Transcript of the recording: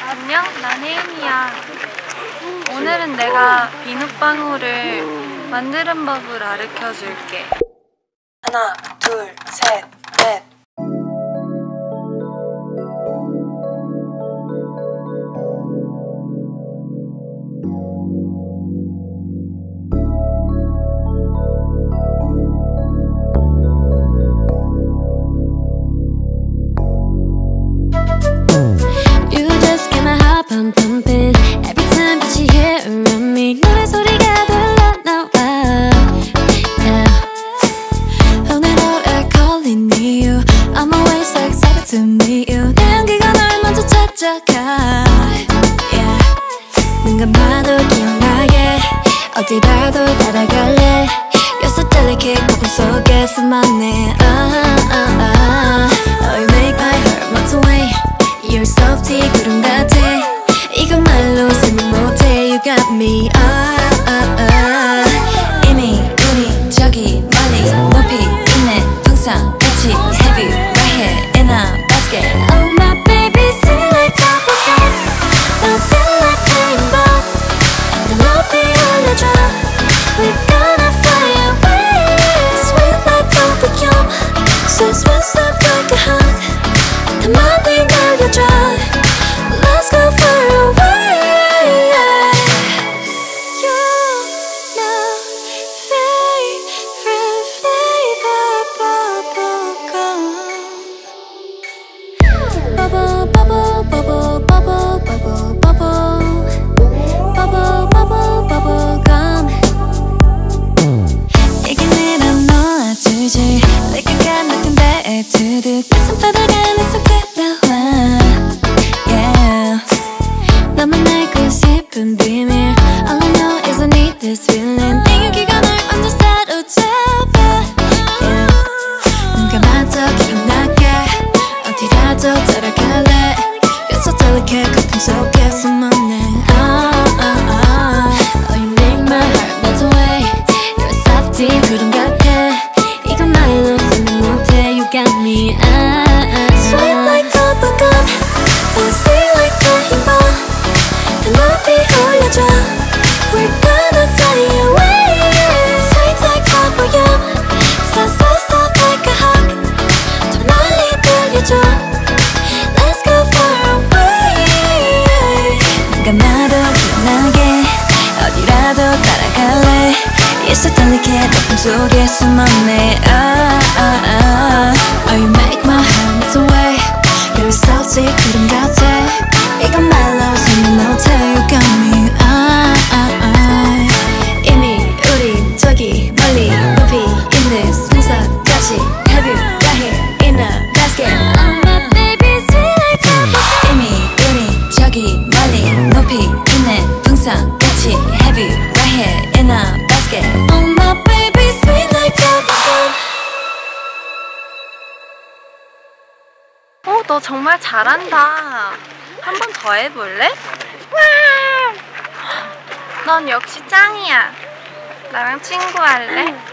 안녕, 난 혜인이야. 오늘은 내가 비눗방울을 만드는 법을 가르쳐 줄게. 하나, 둘, 셋, 넷. I'm pumping every time that you hear around me. 노래 소리가 들려나와. Yeah. 오늘 노래 calling you. I'm always so excited to meet you. 내 향기가 널 먼저 찾아가. Yeah. 눈 감아도 기억나게 어디 봐도 따라갈래. You're so delicate 거품 속에 숨었네. Oh, you make my heart melt away. You're softy 구름 같아. 이건 말로 설명 못해. You got me. 이미 우리 저기 멀리 높이 있네. 풍선 같이 have you right here in a basket. Oh my baby, sing like bubblegum. Bouncing like rainbow. 내 높이 올려줘. We're gonna fly away. Sweet like bubblegum. So sweet, soft like a hug. 더 많이 날려줘. Let's go far away. You're my favorite flavor, bubblegum. Bubble, bubble, bubble, bubble, bubble, bubble. Bubble, bubble, bubblegum. 얘기는 놓아주지. 내가 느낀 배에 두둑 가슴바닥 안에서 들어와. 너만 알고 싶은 비밀. All I know is I need this feeling. 내 열기가 널 완전 사로잡아. 눈 감아도 기억나게 어디라도 따라갈래. You're so delicate 거품 속에 숨었네. Oh, you make my heart melt away. You're a softie 구름 같아. 이건 말로 설명 못해. You got me. Sweet like bubblegum. Bouncing like rainbow. 더 높이 올려줘. We're gonna fly away. Sweet like bubblegum. So soft, soft like a hug. 더 멀리 들려줘. Let's go far away. 눈 감아도 기억나게 어디라도 따라갈래. You're so delicate 거품 속에 숨었네. Oh, you make my heart melt away. You're salty 구름 같아. 이건 말로 설명 못해. You got me. 이미 우린 저기 멀리 높이 있는 풍선같이 have you right here in a basket. Oh my baby, sweet like bubblegum. 이미 우린 저기 멀리 높이 있는 풍선같이 have you right here in a basket. Oh my baby, sweet like bubblegum. 너 정말 잘한다. 한 번 더 해볼래? 넌 역시 짱이야. 나랑 친구할래?